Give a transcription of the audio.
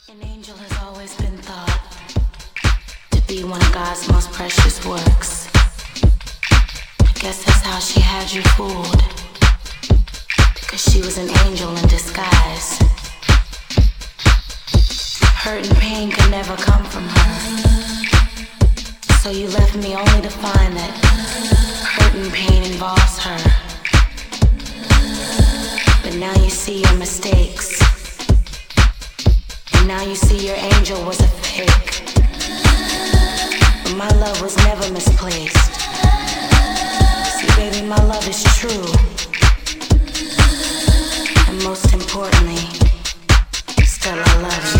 An angel has always been thought to be one of God's most precious works. I guess that's how she had you fooled, because she was an angel in disguise. Hurt and pain could never come from her, so you left me only to find that hurt and pain involves her. But now you see your mistakes. Now you see your angel was a fake, but my love was never misplaced. See, baby, my love is true, and most importantly, still I love you.